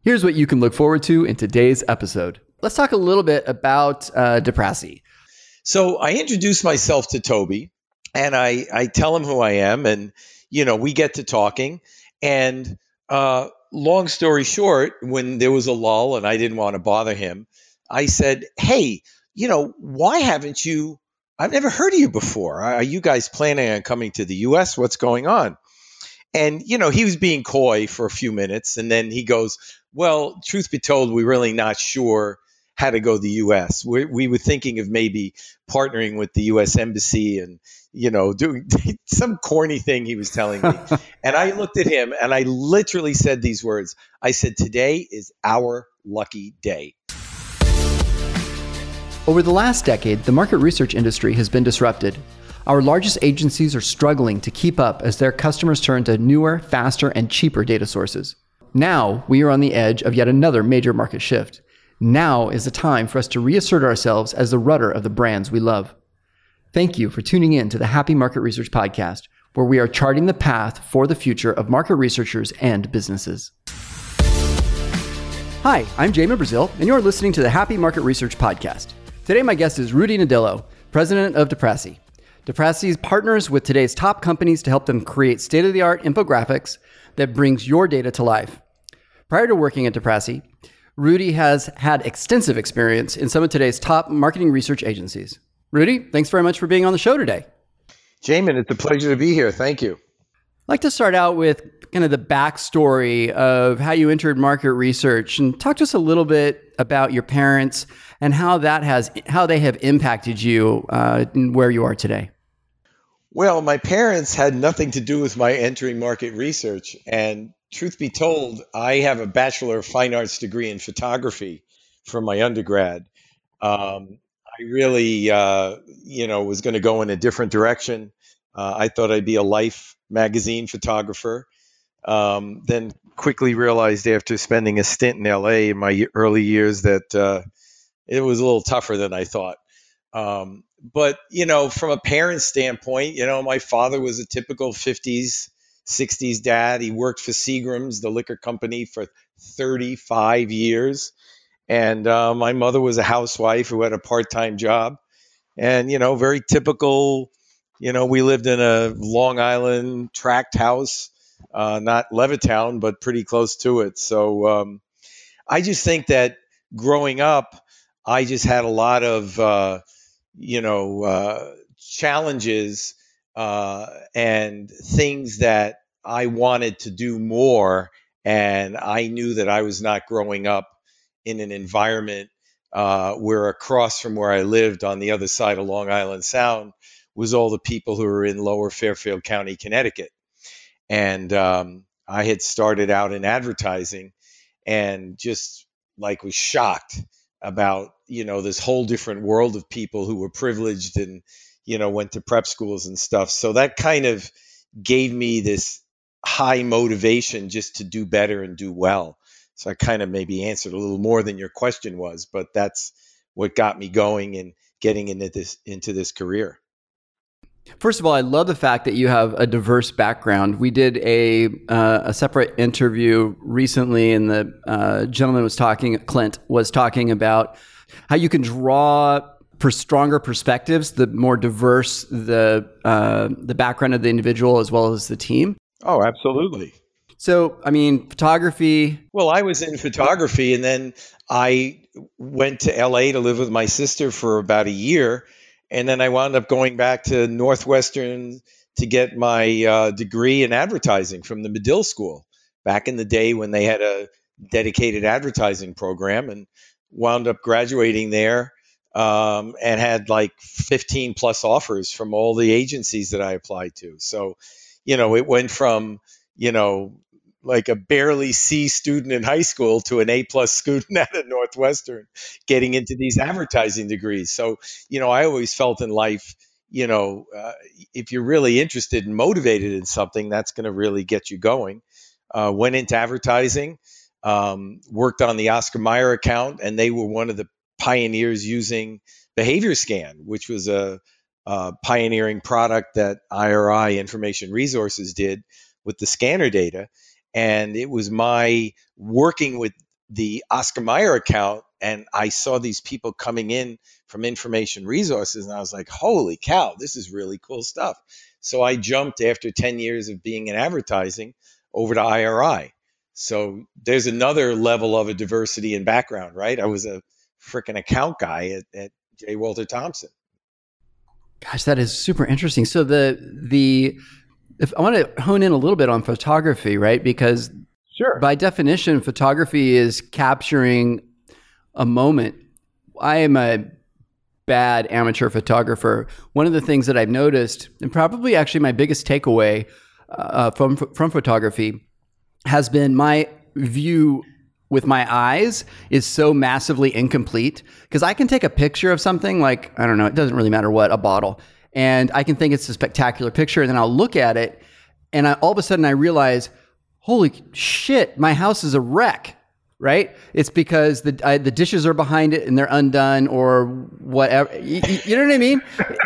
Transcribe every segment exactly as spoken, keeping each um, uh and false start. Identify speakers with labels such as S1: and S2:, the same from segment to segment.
S1: Here's what you can look forward to in today's episode. Let's talk a little bit about uh, DePrassi.
S2: So I introduce myself to Toby, and I, I tell him who I am, and you know we get to talking. And uh, long story short, when there was a lull and I didn't want to bother him, I said, "Hey, you know, why haven't you? I've never heard of you before. Are you guys planning on coming to the U S? What's going on?" And, you know, he was being coy for a few minutes. And then he goes, well, truth be told, we're really not sure how to go to the U S. We, we were thinking of maybe partnering with the U S Embassy and, you know, doing some corny thing he was telling me. And I looked at him and I literally said these words. I said, today is our lucky day.
S1: Over the last decade, the market research industry has been disrupted. Our largest agencies are struggling to keep up as their customers turn to newer, faster, and cheaper data sources. Now, we are on the edge of yet another major market shift. Now is the time for us to reassert ourselves as the rudder of the brands we love. Thank you for tuning in to the Happy Market Research Podcast, where we are charting the path for the future of market researchers and businesses. Hi, I'm Jamin Brazil, and you're listening to the Happy Market Research Podcast. Today, my guest is Rudy Nadillo, president of DePrassi. DePrassi partners with today's top companies to help them create state-of-the-art infographics that brings your data to life. Prior to working at DePrassi, Rudy has had extensive experience in some of today's top marketing research agencies. Rudy, thanks very much for being on the show today.
S2: Jamin, it's a pleasure to be here. Thank you.
S1: I'd like to start out with kind of the backstory of how you entered market research and talk to us a little bit about your parents and how that has how they have impacted you uh, in where you are today.
S2: Well, my parents had nothing to do with my entering market research. And truth be told, I have a Bachelor of Fine Arts degree in photography from my undergrad. Um, I really, uh, you know, was going to go in a different direction. Uh, I thought I'd be a Life magazine photographer. Um, then quickly realized after spending a stint in L A in my early years that uh, it was a little tougher than I thought. Um, but, you know, from a parent standpoint, you know, my father was a typical fifties, sixties dad. He worked for Seagram's, the liquor company, for thirty-five years. And uh, my mother was a housewife who had a part-time job. And, you know, very typical, you know, we lived in a Long Island tract house, uh, not Levittown, but pretty close to it. So um, I just think that growing up, I just had a lot of, uh, you know, uh, challenges uh, and things that I wanted to do more. And I knew that I was not growing up in an environment uh, where across from where I lived on the other side of Long Island Sound was all the people who were in Lower Fairfield County, Connecticut. And um, I had started out in advertising and just like was shocked about, you know, this whole different world of people who were privileged and, you know, went to prep schools and stuff. So that kind of gave me this high motivation just to do better and do well. So I kind of maybe answered a little more than your question was, but that's what got me going and getting into this, into this career.
S1: First of all, I love the fact that you have a diverse background. We did a uh, a separate interview recently, and the uh, gentleman was talking, Clint was talking about how you can draw for stronger perspectives, the more diverse the uh, the background of the individual as well as the team.
S2: Oh, absolutely.
S1: So, I mean, photography.
S2: Well, I was in photography, and then I went to L A to live with my sister for about a year. And then I wound up going back to Northwestern to get my uh, degree in advertising from the Medill School back in the day when they had a dedicated advertising program, and wound up graduating there um, and had like fifteen plus offers from all the agencies that I applied to. So, you know, it went from, you know, like a barely C student in high school to an A plus student at a Northwestern getting into these advertising degrees. So, you know, I always felt in life, you know, uh, if you're really interested and motivated in something, that's going to really get you going. Uh, went into advertising, um, worked on the Oscar Mayer account, and they were one of the pioneers using Behavior Scan, which was a, a pioneering product that I R I Information Resources did with the scanner data. And it was my working with the Oscar Mayer account, and I saw these people coming in from Information Resources, and I was like, holy cow, this is really cool stuff. So I jumped after ten years of being in advertising over to I R I. So there's another level of a diversity in background, right? I was a freaking account guy at, at J. Walter Thompson.
S1: Gosh, that is super interesting. So the the if I want to hone in a little bit on photography, right? Because
S2: sure,
S1: by definition, photography is capturing a moment. I am a bad amateur photographer. One of the things that I've noticed, and probably actually my biggest takeaway uh, from from photography, has been my view with my eyes is so massively incomplete, because I can take a picture of something like, I don't know, it doesn't really matter what, a bottle, and I can think it's a spectacular picture, and then I'll look at it, and I, all of a sudden I realize, holy shit, my house is a wreck, right? It's because the I, the dishes are behind it and they're undone or whatever. You, you know what I mean?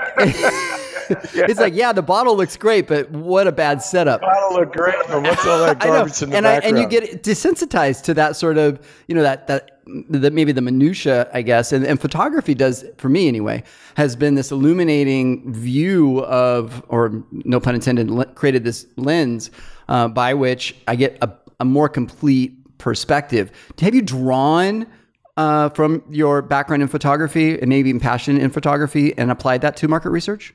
S1: Yeah. It's like, yeah, the bottle looks great, but what a bad setup.
S2: The bottle looked great, but what's all that garbage in the
S1: and
S2: background?
S1: I, and you get desensitized to that sort of, you know, that that the, maybe the minutia, I guess. And, and photography does, for me anyway, has been this illuminating view of, or no pun intended, le- created this lens uh, by which I get a, a more complete perspective. Have you drawn uh, from your background in photography and maybe even passion in photography and applied that to market research?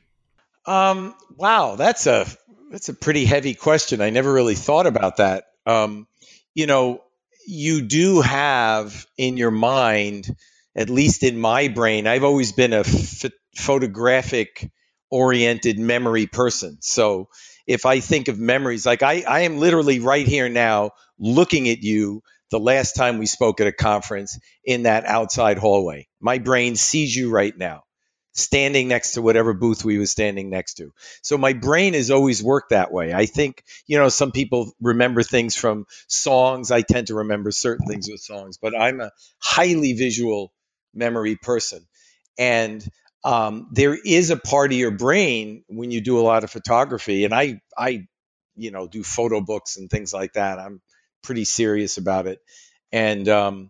S2: Um, wow, that's a that's a pretty heavy question. I never really thought about that. Um, you know, you do have in your mind, at least in my brain, I've always been a ph- photographic oriented memory person. So if I think of memories, like I, I am literally right here now looking at you the last time we spoke at a conference in that outside hallway. My brain sees you right now, standing next to whatever booth we were standing next to. So my brain has always worked that way. I think, you know, some people remember things from songs. I tend to remember certain things with songs, but I'm a highly visual memory person. And um, there is a part of your brain when you do a lot of photography, and I, I, you know, do photo books and things like that. I'm pretty serious about it. And, um,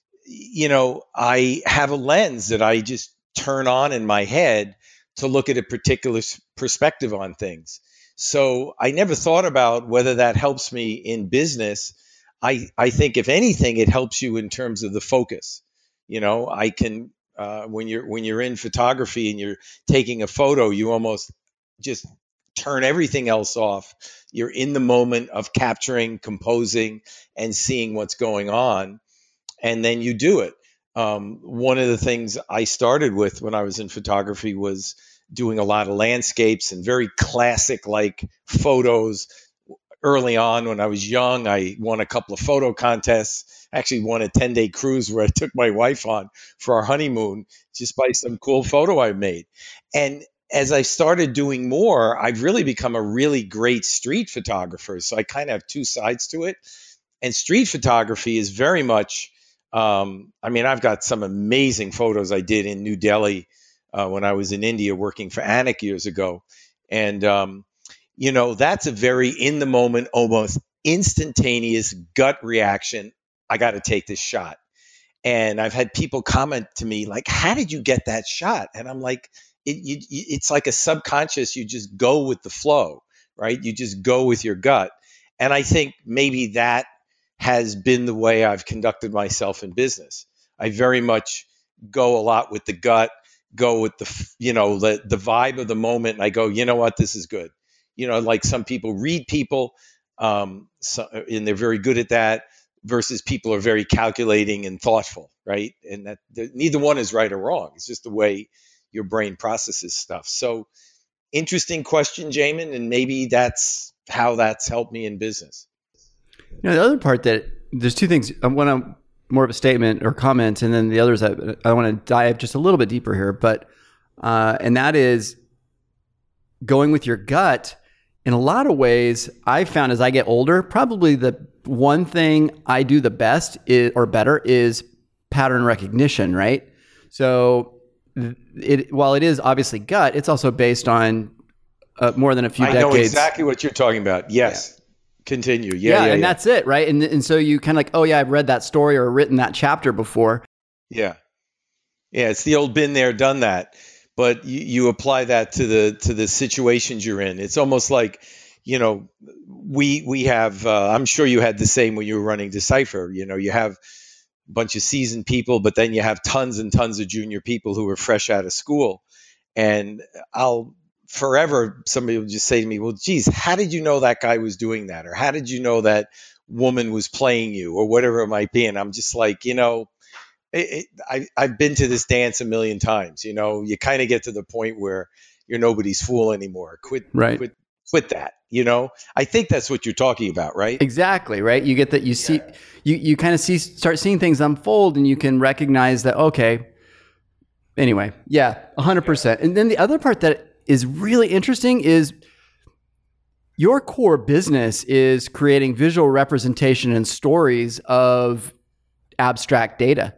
S2: you know, I have a lens that I just turn on in my head to look at a particular perspective on things. So I never thought about whether that helps me in business. I, I think if anything, it helps you in terms of the focus. You know, I can, uh, when you're, when you're in photography and you're taking a photo, you almost just turn everything else off. You're in the moment of capturing, composing, and seeing what's going on. And then you do it. Um, one of the things I started with when I was in photography was doing a lot of landscapes and very classic like photos. Early on when I was young, I won a couple of photo contests. Actually won a ten-day cruise where I took my wife on for our honeymoon just by some cool photo I made. And as I started doing more, I've really become a really great street photographer. So I kind of have two sides to it. And street photography is very much Um, I mean, I've got some amazing photos I did in New Delhi uh, when I was in India working for Anik years ago. And, um, you know, that's a very in the moment, almost instantaneous gut reaction. I got to take this shot. And I've had people comment to me like, how did you get that shot? And I'm like, it, you, it's like a subconscious. You just go with the flow, right? You just go with your gut. And I think maybe that has been the way I've conducted myself in business. I very much go a lot with the gut, go with the, you know, the, the vibe of the moment. And I go, you know what, this is good. You know, like some people read people um, so, and they're very good at that versus people are very calculating and thoughtful, right? And that neither one is right or wrong. It's just the way your brain processes stuff. So interesting question, Jamin. And maybe that's how that's helped me in business.
S1: You know, the other part that there's two things. I want to more of a statement or comment, and then the others I, I want to dive just a little bit deeper here. But uh, and that is going with your gut. In a lot of ways, I've found as I get older, probably the one thing I do the best is, or better is pattern recognition. Right. So it while it is obviously gut, it's also based on uh, more than a few
S2: I
S1: decades.
S2: I know exactly what you're talking about. Yes.
S1: Yeah.
S2: continue. Yeah,
S1: yeah,
S2: yeah,
S1: and
S2: yeah.
S1: that's it, right? And and so you kind of like, oh yeah, I've read that story or written that chapter before.
S2: Yeah. Yeah, it's the old been there, done that. But you, you apply that to the to the situations you're in. It's almost like, you know, we we have. Uh, I'm sure you had the same when you were running Decipher. You know, you have a bunch of seasoned people, but then you have tons and tons of junior people who are fresh out of school. And I'll forever somebody will just say to me, "Well, geez, how did you know that guy was doing that, or how did you know that woman was playing you, or whatever it might be?" And I'm just like, you know. It, it, I, I've been to this dance a million times. You know, you kind of get to the point where you're nobody's fool anymore. Quit,
S1: Right.
S2: quit, quit that. You know, I think that's what you're talking about, right?
S1: Exactly, right? You get that you see,
S2: Yeah.
S1: you, you kind of see, start seeing things unfold and you can recognize that, okay, anyway, yeah, one hundred percent. And then the other part that is really interesting is your core business is creating visual representation and stories of abstract data.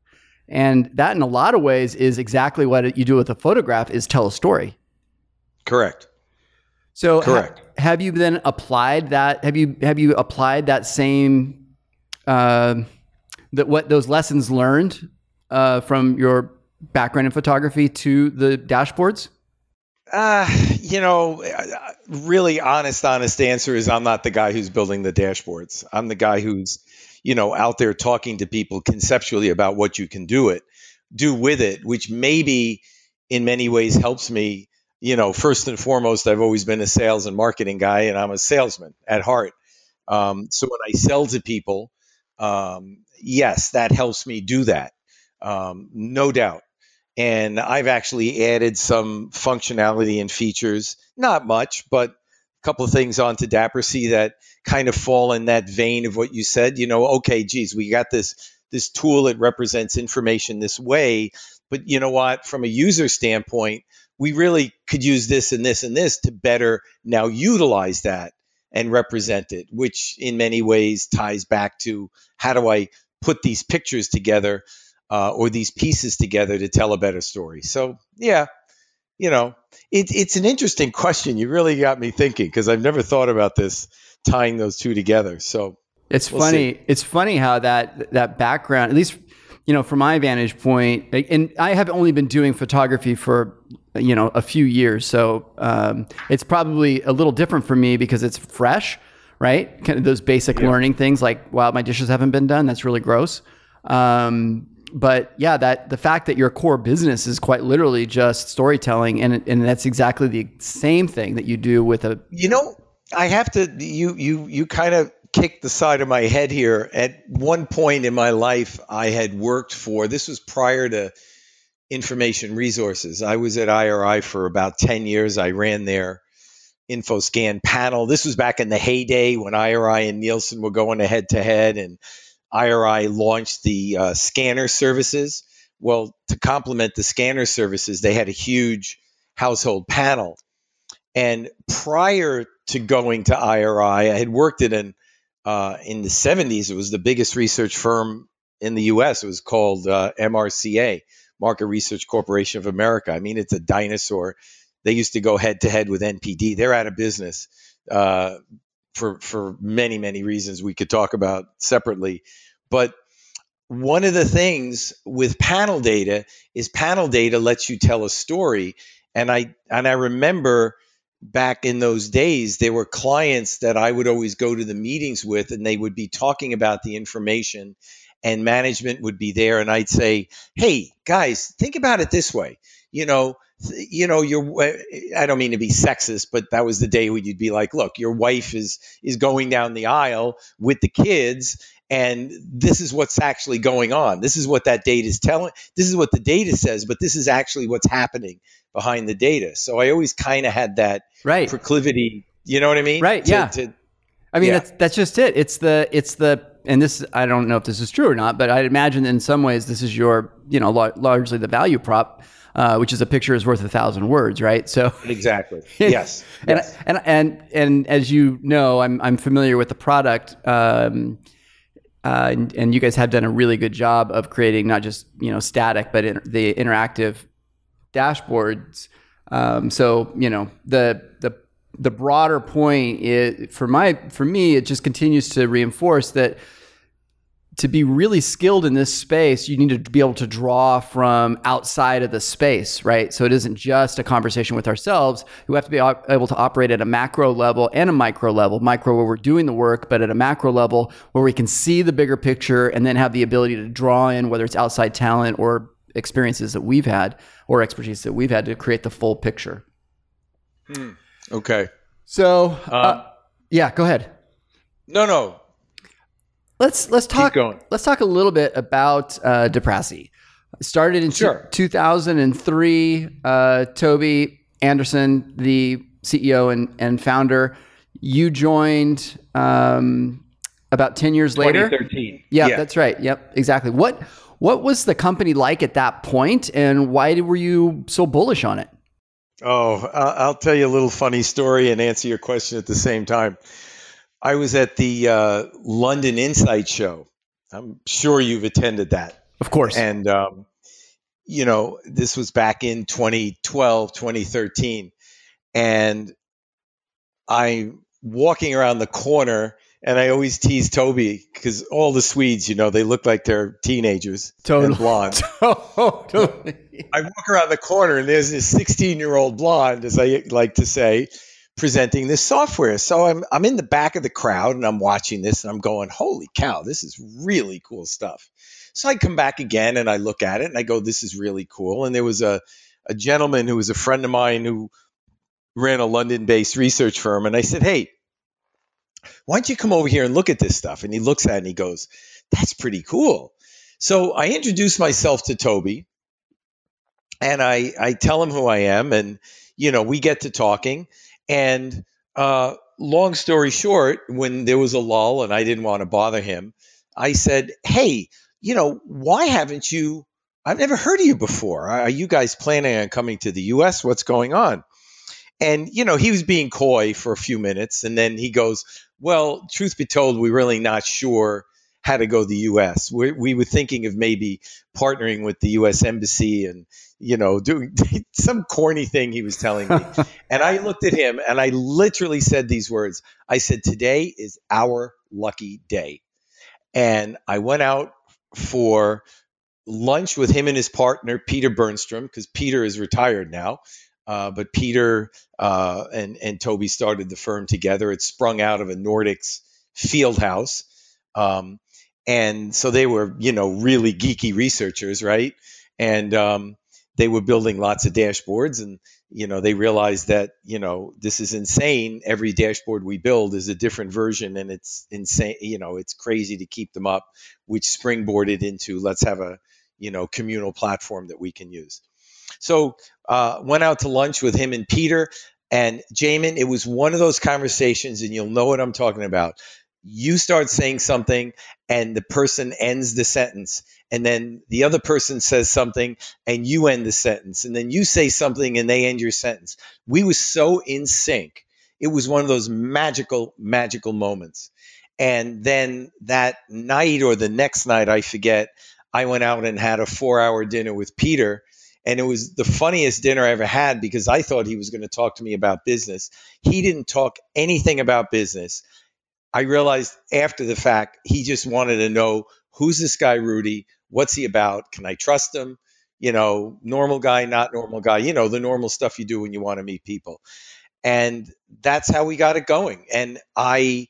S1: And that in a lot of ways is exactly what you do with a photograph is tell a story.
S2: Correct.
S1: So
S2: Correct.
S1: Ha- have you then applied that? Have you have you applied that same uh, that what those lessons learned uh, from your background in photography to the dashboards?
S2: Uh, you know, really honest, honest answer is I'm not the guy who's building the dashboards. I'm the guy who's, you know, out there talking to people conceptually about what you can do it, do with it, which maybe in many ways helps me. You know, first and foremost, I've always been a sales and marketing guy, and I'm a salesman at heart. Um, so when I sell to people, um, yes, that helps me do that, um, no doubt. And I've actually added some functionality and features, not much, but a couple of things onto Dappersea that kind of fall in that vein of what you said. You know, okay, geez, we got this this tool that represents information this way, but you know what? From a user standpoint, we really could use this and this and this to better now utilize that and represent it, which in many ways ties back to how do I put these pictures together uh, or these pieces together to tell a better story. So, yeah, you know, it, it's an interesting question. You really got me thinking because I've never thought about this, tying those two together. So
S1: it's
S2: we'll
S1: funny.
S2: see.
S1: It's funny how that that background, at least, you know, from my vantage point, and I have only been doing photography for, you know, a few years. So um, it's probably a little different for me because it's fresh, right? Kind of those basic
S2: Yeah.
S1: learning things like, wow, my dishes haven't been done. That's really gross. Um, but yeah, that the fact that your core business is quite literally just storytelling, and and that's exactly the same thing that you do with a.
S2: You know, I have to. You you you kind of kicked the side of my head here. At one point in my life, I had worked for. This was prior to Information Resources. I was at I R I for about ten years. I ran their InfoScan panel. This was back in the heyday when I R I and Nielsen were going head to head, and I R I launched the uh, scanner services. Well, to complement the scanner services, they had a huge household panel. And prior to going to I R I, I had worked at an uh, in the seventies. It was the biggest research firm in the U S. It was called uh, M R C A, Market Research Corporation of America. I mean, it's a dinosaur. They used to go head to head with N P D. They're out of business uh, for for many many reasons we could talk about separately. But one of the things with panel data is panel data lets you tell a story. And I and I remember back in those days, there were clients that I would always go to the meetings with, and they would be talking about the information, and management would be there, and I'd say, "Hey, guys, think about it this way. You know, th- you know, your I don't mean to be sexist, but that was the day when you'd be like, look, your wife is is going down the aisle with the kids." And this is what's actually going on. This is what that data is telling. This is what the data says, but this is actually what's happening behind the data. So I always kind of had that
S1: Right.
S2: proclivity. You know what I mean?
S1: Right.
S2: To-
S1: Yeah.
S2: to-
S1: I mean,
S2: Yeah.
S1: that's that's just it. It's the it's the and this I don't know if this is true or not, but I'd imagine in some ways this is your you know lar- largely the value prop, uh, which is a picture is worth a thousand words, right? So
S2: exactly. Yes.
S1: and,
S2: yes.
S1: and and and as you know, I'm I'm familiar with the product. Um, Uh, and, and you guys have done a really good job of creating not just you know static, but in, the interactive dashboards. Um, so you know the the the broader point is, for my for me, it just continues to reinforce that to be really skilled in this space, you need to be able to draw from outside of the space, right? So it isn't just a conversation with ourselves. We have to be able to operate at a macro level and a micro level. Micro where we're doing the work, but at a macro level where we can see the bigger picture and then have the ability to draw in, whether it's outside talent or experiences that we've had or expertise that we've had to create the full picture.
S2: Hmm. Okay.
S1: So,
S2: Um,
S1: uh, yeah, go ahead.
S2: No, no.
S1: Let's let's talk.
S2: Keep going.
S1: Let's talk a little bit about uh, Deprassi. Started in
S2: Sure.
S1: two thousand three. Uh, Toby Anderson, the C E O and, and founder. You joined um, about ten years later.
S2: twenty thirteen.
S1: Yeah,
S2: Yeah.
S1: that's right. Yep, exactly. What what was the company like at that point, and why were you so bullish on it?
S2: Oh, I- I'll tell you a little funny story and answer your question at the same time. I was at the uh, London Insight Show. I'm sure you've attended that.
S1: Of course.
S2: And, um, you know, this was back in twenty twelve, twenty thirteen. And I'm walking around the corner, and I always tease Toby because all the Swedes, you know, they look like they're teenagers
S1: Totally.
S2: and blonde.
S1: Totally.
S2: I walk around the corner, and there's this sixteen-year-old blonde, as I like to say, presenting this software. So I'm I'm in the back of the crowd, and I'm watching this, and I'm going, holy cow, this is really cool stuff. So I come back again, and I look at it, and I go, this is really cool. And there was a, a gentleman who was a friend of mine who ran a London-based research firm, and I said, hey, why don't you come over here and look at this stuff? And he looks at it, and he goes, that's pretty cool. So I introduce myself to Toby, and I, I tell him who I am, and, you know, we get to talking. And uh, long story short, when there was a lull and I didn't want to bother him, I said, hey, you know, why haven't you, I've never heard of you before. Are you guys planning on coming to the U S? What's going on? And, you know, he was being coy for a few minutes. And then he goes, well, truth be told, we're really not sure how to go to the U S. We, we were thinking of maybe partnering with the U S Embassy and, you know, doing some corny thing he was telling me. And I looked at him and I literally said these words. I said, today is our lucky day. And I went out for lunch with him and his partner, Peter Bernstrom, because Peter is retired now. Uh, but Peter uh, and, and Toby started the firm together. It sprung out of a Nordics field house. Um, and so they were, you know, really geeky researchers, right? And um, they were building lots of dashboards, and, you know, they realized that, you know, this is insane. Every dashboard we build is a different version, and it's insane. You know, it's crazy to keep them up, which springboarded into let's have a, you know, communal platform that we can use. So uh, went out to lunch with him and Peter, and Jamin, it was one of those conversations, and you'll know what I'm talking about. You start saying something and the person ends the sentence, and then the other person says something and you end the sentence, and then you say something and they end your sentence. We were so in sync. It was one of those magical, magical moments. And then that night or the next night, I forget, I went out and had a four-hour dinner with Peter. And it was the funniest dinner I ever had because I thought he was going to talk to me about business. He didn't talk anything about business. I realized after the fact, he just wanted to know, who's this guy, Rudy? What's he about? Can I trust him? You know, normal guy, not normal guy, you know, the normal stuff you do when you want to meet people. And that's how we got it going. And I,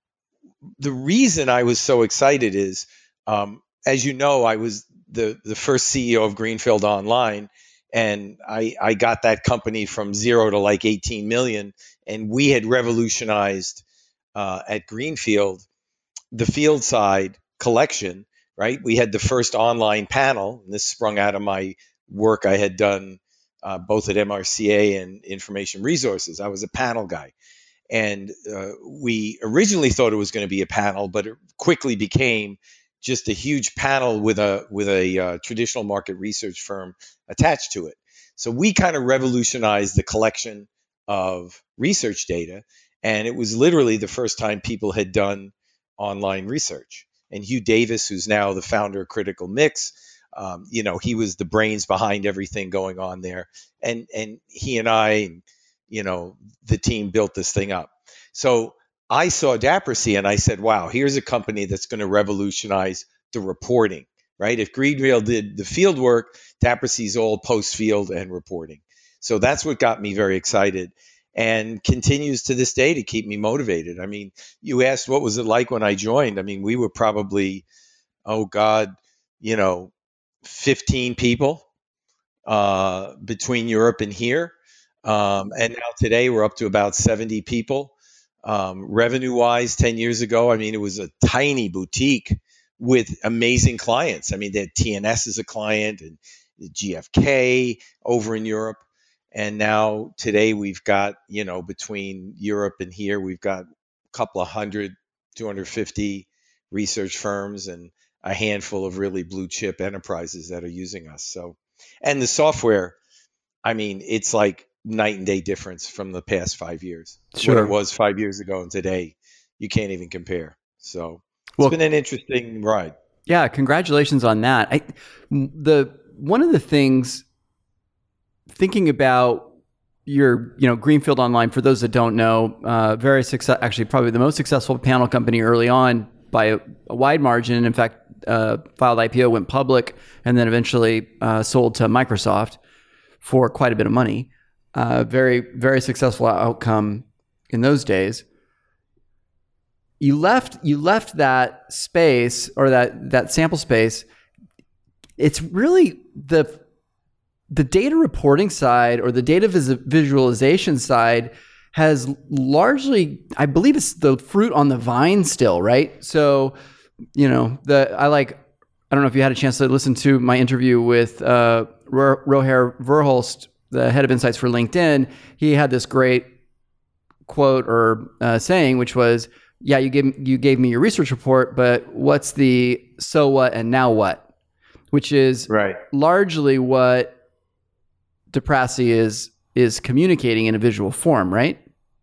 S2: the reason I was so excited is, um, as you know, I was the, the first C E O of Greenfield Online. And I, I got that company from zero to like eighteen million. And we had revolutionized uh, at Greenfield the field side collection, right? We had the first online panel, and this sprung out of my work I had done uh, both at M R C A and Information Resources. I was a panel guy. And uh, we originally thought it was going to be a panel, but it quickly became just a huge panel with a with a uh, traditional market research firm attached to it. So we kind of revolutionized the collection of research data, and it was literally the first time people had done online research. And Hugh Davis, who's now the founder of Critical Mix, um, you know, he was the brains behind everything going on there. And and he and I, you know, the team built this thing up. So I saw Daprasy and I said, wow, here's a company that's going to revolutionize the reporting, right? If Greenrail did the field work, Daprasy's all post-field and reporting. So that's what got me very excited and continues to this day to keep me motivated. I mean, you asked what was it like when I joined? I mean, we were probably, oh God, you know, fifteen people uh, between Europe and here. Um, and now today we're up to about seventy people. Um, revenue wise, ten years ago, I mean, it was a tiny boutique with amazing clients. I mean, they had T N S as a client and G F K over in Europe. And now today we've got, you know, between Europe and here, we've got a couple of hundred, two hundred fifty research firms and a handful of really blue chip enterprises that are using us. So, and the software, I mean, it's like night and day difference from the past five years.
S1: Sure.
S2: What it was five years ago and today, you can't even compare. So it's
S1: Well,
S2: been an interesting ride.
S1: Yeah, congratulations on that. I, the one of the things, thinking about your, you know, Greenfield Online, for those that don't know, uh, very success, actually probably the most successful panel company early on by a, a wide margin. In fact, uh, filed I P O, went public, and then eventually uh, sold to Microsoft for quite a bit of money. Uh, very, very successful outcome in those days. You left, you left that space or that, that sample space. It's really the, the data reporting side or the data vis- visualization side has largely, I believe it's the fruit on the vine still, right? So, you know, the, I like, I don't know if you had a chance to listen to my interview with uh, Roher Verhulst, the head of insights for LinkedIn. He had this great quote or uh, saying, which was, yeah, you gave, you gave me your research report, but what's the so what and now what? Which is
S2: right.
S1: largely what Daprasy is is communicating in a visual form, right?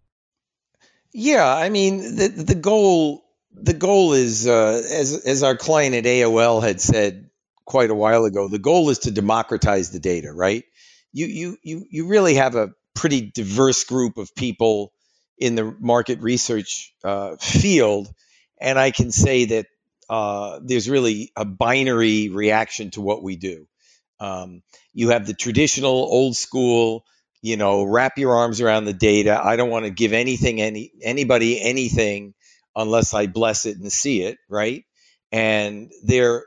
S2: Yeah, I mean, the the goal the goal is uh, as as our client at A O L had said quite a while ago, the goal is to democratize the data, right? You you you you really have a pretty diverse group of people in the market research uh, field, and I can say that uh, there's really a binary reaction to what we do. Um, you have the traditional, old school, you know, wrap your arms around the data. I don't want to give anything, any anybody anything unless I bless it and see it, right? And they're,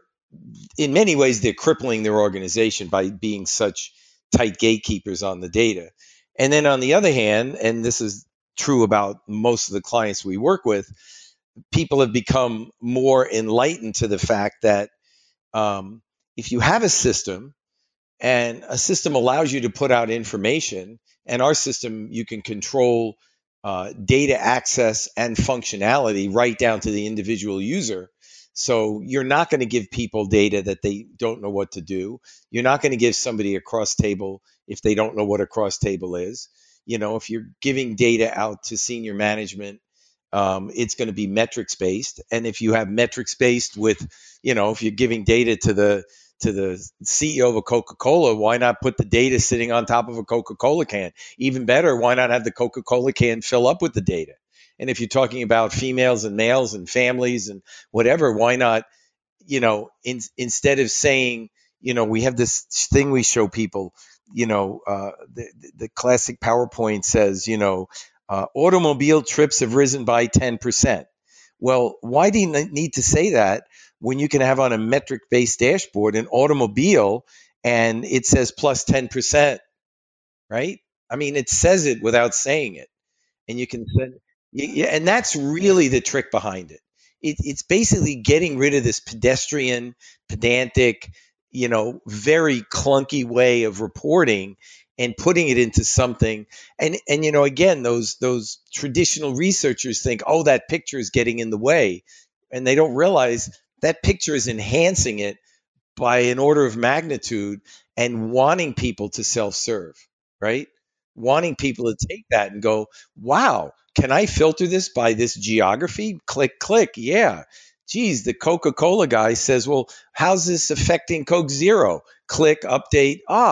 S2: in many ways, they're crippling their organization by being such tight gatekeepers on the data. And then on the other hand, and this is true about most of the clients we work with, people have become more enlightened to the fact that um, if you have a system, and a system allows you to put out information, and our system, you can control uh, data access and functionality right down to the individual user. So you're not going to give people data that they don't know what to do. You're not going to give somebody a cross table if they don't know what a cross table is. You know, if you're giving data out to senior management, um, it's going to be metrics based. And if you have metrics based with, you know, if you're giving data to the to the C E O of a Coca-Cola, why not put the data sitting on top of a Coca-Cola can? Even better, why not have the Coca-Cola can fill up with the data? And if you're talking about females and males and families and whatever, why not, you know, in, instead of saying, you know, we have this thing we show people, you know, uh, the, the classic PowerPoint says, you know, uh, automobile trips have risen by ten percent. Well, why do you need to say that when you can have on a metric-based dashboard an automobile and it says plus ten percent, right? I mean, it says it without saying it. And you can send, yeah, and that's really the trick behind it. it. It's basically getting rid of this pedestrian, pedantic, you know, very clunky way of reporting and putting it into something. And, and you know, again, those those traditional researchers think, oh, that picture is getting in the way. And they don't realize that picture is enhancing it by an order of magnitude and wanting people to self-serve, right? Wanting people to take that and go, wow, can I filter this by this geography? Click, click. Yeah. Geez, the Coca-Cola guy says, well, how's this affecting Coke Zero? Click, update. Ah,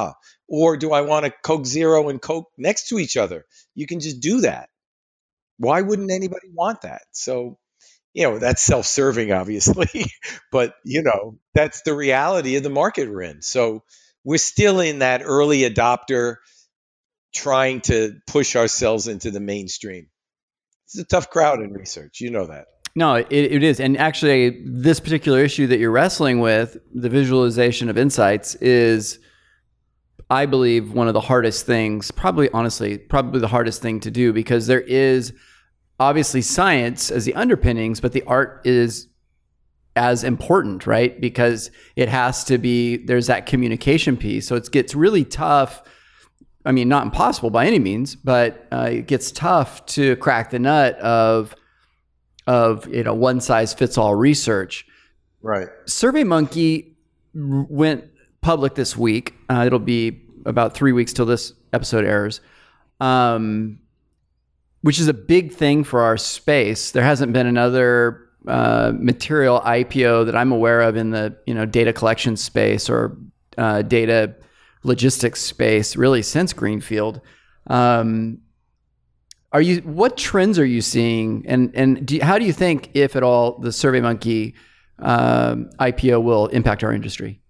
S2: Or do I want a Coke Zero and Coke next to each other? You can just do that. Why wouldn't anybody want that? So, you know, that's self-serving, obviously, but, you know, that's the reality of the market we're in. So we're still in that early adopter trying to push ourselves into the mainstream. It's a tough crowd in research. You know that.
S1: No, it, it is. And actually, this particular issue that you're wrestling with, the visualization of insights, is, I believe, one of the hardest things, probably, honestly, probably the hardest thing to do, because there is obviously science as the underpinnings, but the art is as important, right? Because it has to be, there's that communication piece. So it gets really tough. I mean, not impossible by any means, but uh, it gets tough to crack the nut of, of, you know, one size fits all research.
S2: Right.
S1: SurveyMonkey went public this week. Uh, it'll be about three weeks till this episode airs, um, which is a big thing for our space. There hasn't been another uh, material I P O that I'm aware of in the, you know, data collection space or uh, data logistics space really since Greenfield. Um, are you? What trends are you seeing, and and do you, how do you think, if at all, the SurveyMonkey um, I P O will impact our industry?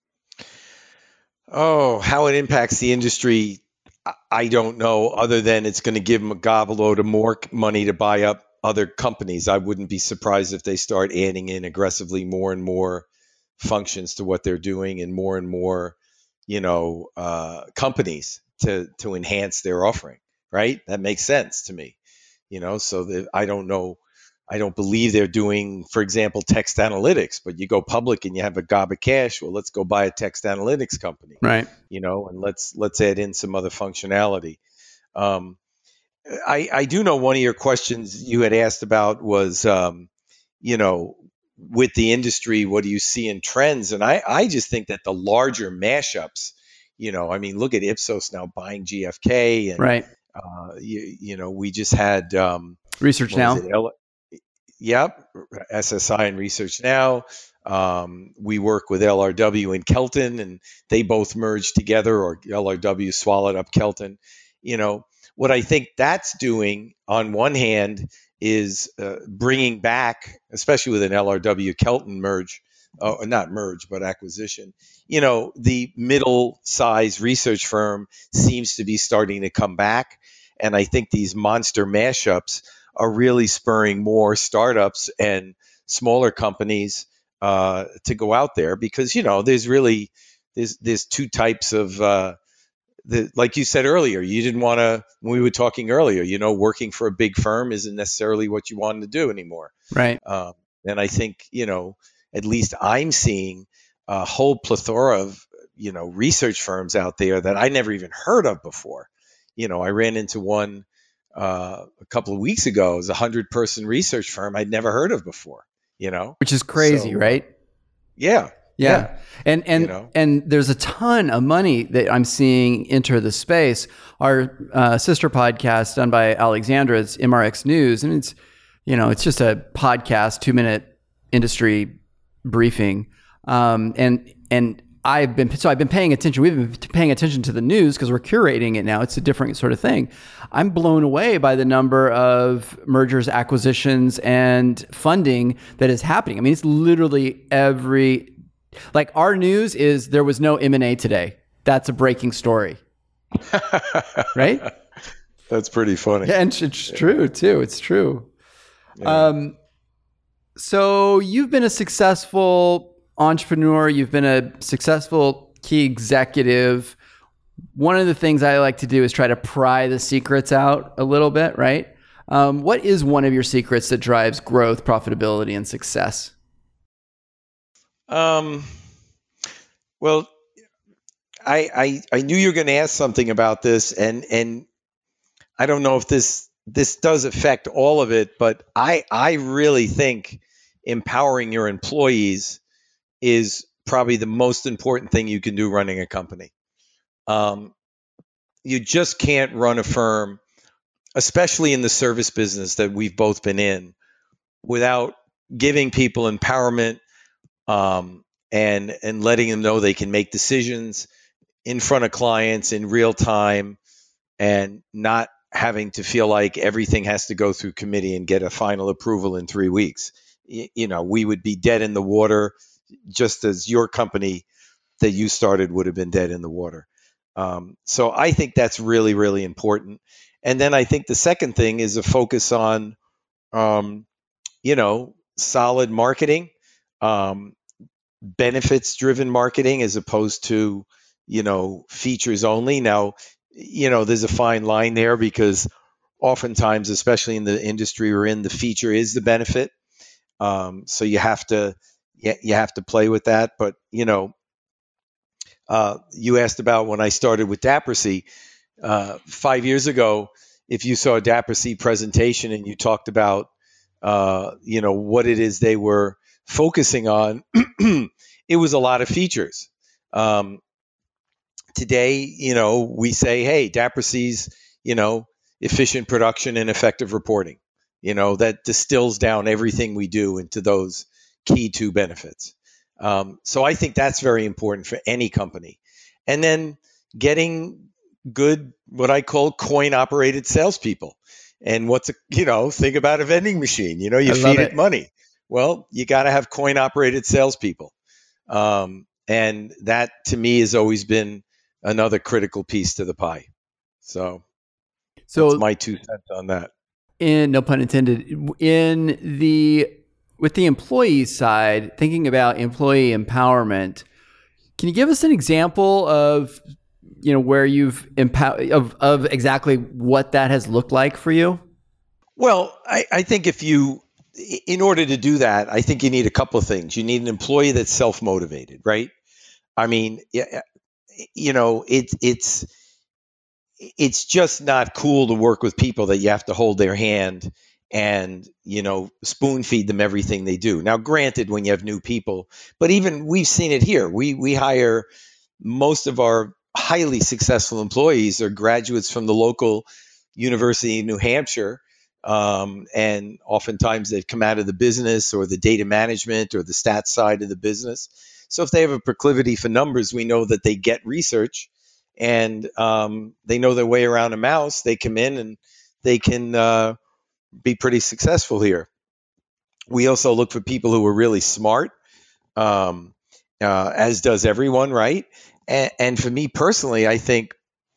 S2: Oh, how it impacts the industry, I don't know, other than it's going to give them a gobble load of more money to buy up other companies. I wouldn't be surprised if they start adding in aggressively more and more functions to what they're doing, and more and more, you know, uh, companies to to enhance their offering. Right? That makes sense to me. You know, so that I don't know. I don't believe they're doing, for example, text analytics, but you go public and you have a gob of cash. Well, let's go buy a text analytics company,
S1: right?
S2: You know, and let's let's add in some other functionality. Um, I I do know one of your questions you had asked about was, um, you know, with the industry, what do you see in trends? And I I just think that the larger mashups, you know, I mean, look at Ipsos now buying G F K, and
S1: right.
S2: uh, you, you know, we just had um,
S1: Research Now.
S2: Yep, S S I and Research Now. Um, we work with L R W and Kelton, and they both merged together, or L R W swallowed up Kelton. You know, what I think that's doing, on one hand, is uh, bringing back, especially with an L R W Kelton merge, uh, not merge, but acquisition, you know, the middle-sized research firm seems to be starting to come back. And I think these monster mashups are really spurring more startups and smaller companies uh, to go out there, because, you know, there's really there's there's two types of uh, the, like you said earlier, you didn't want to, when we were talking earlier, you know, working for a big firm isn't necessarily what you wanted to do anymore.
S1: Right.
S2: Um, and I think, you know, at least I'm seeing a whole plethora of, you know, research firms out there that I never even heard of before. You know, I ran into one uh, a couple of weeks ago. It was a hundred person research firm I'd never heard of before, you know,
S1: which is crazy,
S2: so,
S1: right?
S2: Yeah.
S1: Yeah.
S2: Yeah.
S1: And and
S2: You know?
S1: and there's a ton of money that I'm seeing enter the space. Our uh, sister podcast done by Alexandra, it's M R X News, and it's, you know, it's just a podcast, two minute industry briefing. Um, and and I've been so I've been paying attention. We've been paying attention to the news because we're curating it now. It's a different sort of thing. I'm blown away by the number of mergers, acquisitions, and funding that is happening. I mean, it's literally every. Like, our news is there was no M and A today. That's a breaking story. Right?
S2: That's pretty funny.
S1: Yeah, and it's true too. It's true.
S2: Yeah.
S1: Um, so you've been a successful entrepreneur. You've been a successful key executive. One of the things I like to do is try to pry the secrets out a little bit, right? Um, what is one of your secrets that drives growth, profitability, and success?
S2: Um, well, I, I, I knew you were going to ask something about this, and, and I don't know if this, this does affect all of it, but I, I really think empowering your employees is probably the most important thing you can do running a company. Um, you just can't run a firm, especially in the service business that we've both been in, without giving people empowerment, Um, and and letting them know they can make decisions, in front of clients in real time and not having to feel like everything has to go through committee and get a final approval in three weeks. Y- You know, we would be dead in the water just as your company that you started would have been dead in the water. Um, so I think that's really, really important. And then I think the second thing is a focus on, um, you know, solid marketing, um, benefits driven marketing as opposed to, you know, features only. Now, you know, there's a fine line there because oftentimes, especially in the industry we're in, the feature is the benefit. Um, so you have to, you you have to play with that. But, you know, uh, you asked about when I started with Dappersy uh, five years ago. If you saw a Dappersy presentation and you talked about, uh, you know, what it is they were focusing on, it was a lot of features. Um, Today, you know, we say, hey, Dappersy's, you know, efficient production and effective reporting. You know, that distills down everything we do into those key two benefits. Um, so I think that's very important for any company. And then getting good, what I call coin operated salespeople. And what's a, you know, think about a vending machine. You know,
S1: I
S2: you
S1: love
S2: feed it
S1: it.
S2: money. Well, you got to have coin operated salespeople. Um, and that to me has always been another critical piece to the pie. So that's
S1: So,
S2: my two cents on that.
S1: in no pun intended, in the with the employee side, thinking about employee empowerment, can you give us an example of you know where you've empowered of of exactly what that has looked like for you?
S2: Well, I, I think if you, in order to do that, I think you need a couple of things. You need an employee that's self motivated, right? I mean, yeah, you know, it's it's it's just not cool to work with people that you have to hold their hand and, you know, spoon feed them everything they do. Now, granted, when you have new people, but even we've seen it here. We we hire most of our highly successful employees are graduates from the local university in New Hampshire. Um, and oftentimes they've come out of the business or the data management or the stats side of the business. So if they have a proclivity for numbers, we know that they get research and um, they know their way around a mouse. They come in and they can uh, be pretty successful here. We also look for people who are really smart, um, uh, as does everyone, right? And, and for me personally, I think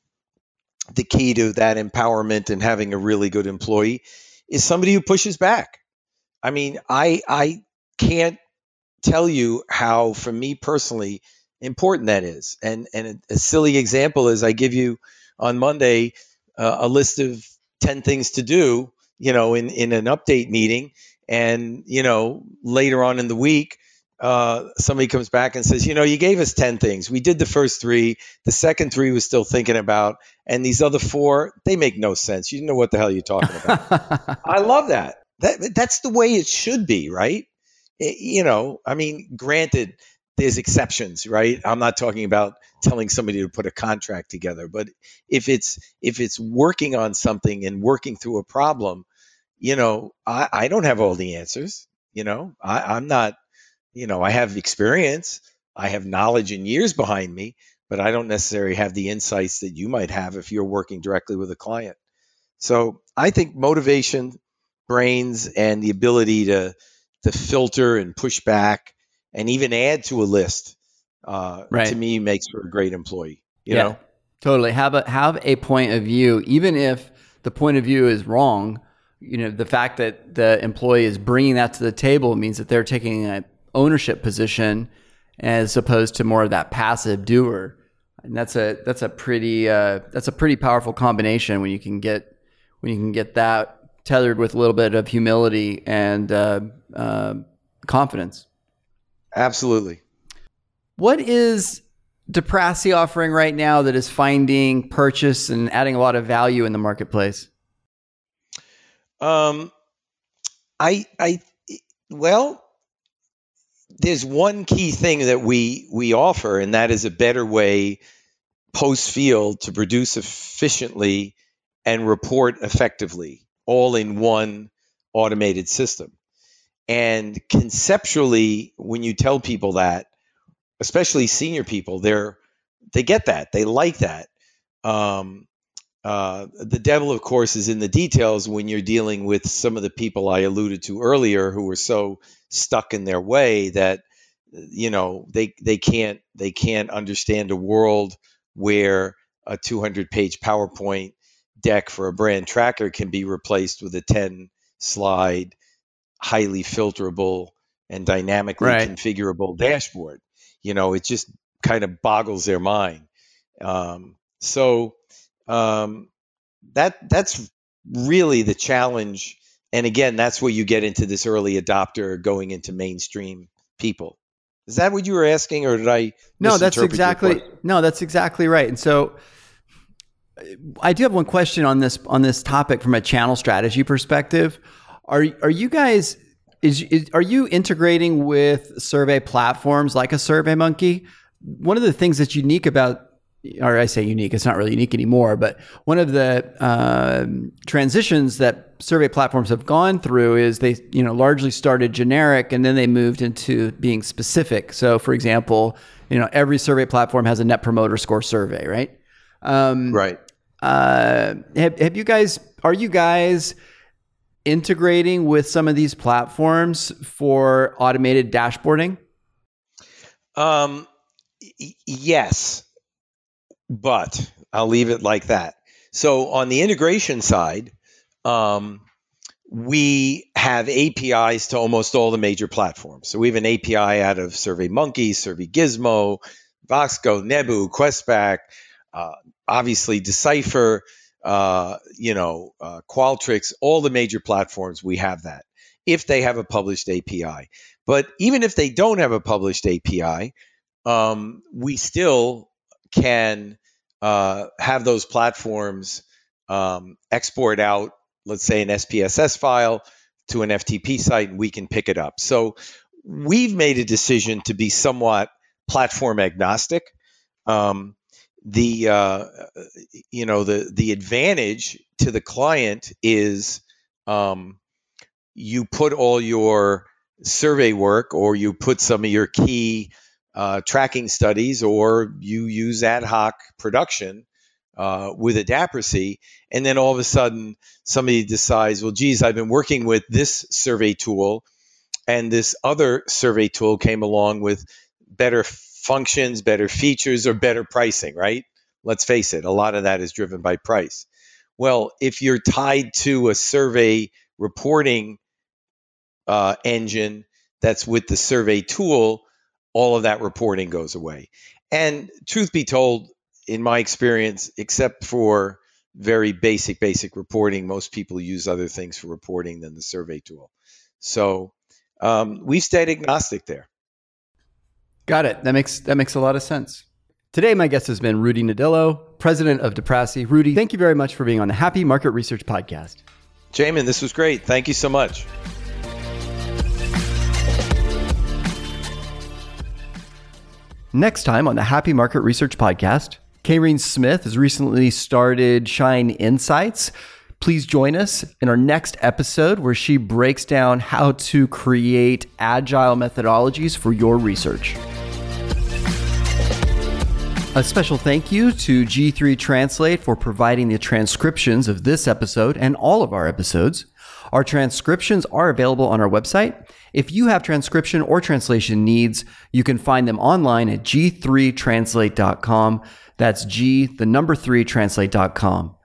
S2: the key to that empowerment and having a really good employee is somebody who pushes back. I mean, I I can't tell you how, for me personally, important that is. And and a, a silly example is I give you on Monday uh, a list of ten things to do, you know, in in an update meeting, and you know later on in the week. Uh, somebody comes back and says, you know, you gave us ten things. We did the first three. The second three was still thinking about. And these other four, they make no sense. You don't know what the hell you're talking about. I love that. That that's the way it should be, right? It- you know, I mean, granted, there's exceptions, right? I'm not talking about telling somebody to put a contract together, but if it's if it's working on something and working through a problem, you know, I, I don't have all the answers. You know, I, I'm not, you know, I have experience, I have knowledge and years behind me, but I don't necessarily have the insights that you might have if you're working directly with a client. So I think motivation, brains, and the ability to to filter and push back and even add to a list, uh, to
S1: Right.
S2: me makes for a great employee. You
S1: Yeah.
S2: know,
S1: Totally. Have a have a point of view, even if the point of view is wrong. You know, the fact that the employee is bringing that to the table means that they're taking an ownership position as opposed to more of that passive doer. And that's a that's a pretty uh, that's a pretty powerful combination when you can get when you can get that tethered with a little bit of humility and uh, uh, confidence.
S2: absolutely.
S1: What is Deprassi offering right now that is finding purchase and adding a lot of value in the marketplace?
S2: Um, I I well, there's one key thing that we we offer, and that is a better way post field to produce efficiently and report effectively, all in one automated system. And conceptually, when you tell people that, especially senior people, they're they get that. They like that. Um, uh, the devil, of course, is in the details when you're dealing with some of the people I alluded to earlier who are so stuck in their way that, you know, they they can't they can't understand a world where a two hundred page PowerPoint deck for a brand tracker can be replaced with a ten slide, highly filterable and dynamically
S1: Right.
S2: configurable dashboard. You know, it just kind of boggles their mind. Um, so um, that that's really the challenge. And again, that's where you get into this early adopter going into mainstream people. Is that what you were asking, or did I
S1: No, that's
S2: misinterpret your
S1: exactly
S2: question?
S1: no, that's exactly right. And so I do have one question on this on this topic from a channel strategy perspective. Are are you guys is, is are you integrating with survey platforms like a SurveyMonkey? One of the things that's unique about, or I say unique, it's not really unique anymore, but one of the uh, transitions that survey platforms have gone through is they, you know, largely started generic and then they moved into being specific. So, for example, you know, every survey platform has a Net Promoter Score survey, right? Um,
S2: Right.
S1: Uh, have, have you guys, are you guys integrating with some of these platforms for automated dashboarding?
S2: Um, y- yes, but I'll leave it like that. So on the integration side, um, we have A P Is to almost all the major platforms. So we have an A P I out of SurveyMonkey, SurveyGizmo, Voxco, Nebu, Questback, uh, obviously Decipher, uh, you know, uh, Qualtrics, all the major platforms, we have that if they have a published A P I. But even if they don't have a published A P I, um, we still can uh, have those platforms um, export out, let's say, an S P S S file to an F T P site, and we can pick it up. So we've made a decision to be somewhat platform agnostic. Um, the uh, you know the the advantage to the client is um, you put all your survey work, or you put some of your key uh, tracking studies, or you use ad hoc production uh, with Adapracy, and then all of a sudden somebody decides, well, geez, I've been working with this survey tool, and this other survey tool came along with better functions, better features, or better pricing, right? Let's face it, a lot of that is driven by price. Well, if you're tied to a survey reporting uh, engine that's with the survey tool, all of that reporting goes away. And truth be told, in my experience, except for very basic, basic reporting, most people use other things for reporting than the survey tool. So um, we've stayed agnostic there.
S1: Got it. That makes that makes a lot of sense. Today, my guest has been Rudy Nadillo, president of Adapracy. Rudy, thank you very much for being on the Happy Market Research Podcast.
S2: Jamin, this was great. Thank you so much.
S1: Next time on the Happy Market Research Podcast, Kareen Smith has recently started Shine Insights. Please join us in our next episode where she breaks down how to create agile methodologies for your research. A special thank you to G three Translate for providing the transcriptions of this episode and all of our episodes. Our transcriptions are available on our website. If you have transcription or translation needs, you can find them online at g three translate dot com. That's G, the number three, translate dot com.